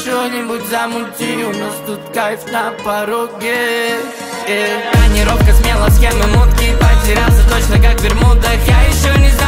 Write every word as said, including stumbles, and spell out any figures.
что-нибудь замути, у нас тут кайф на пороге. yeah. Тонировка смело, схемы мутки, потерялся точно как в Бермудах. Я еще не знаю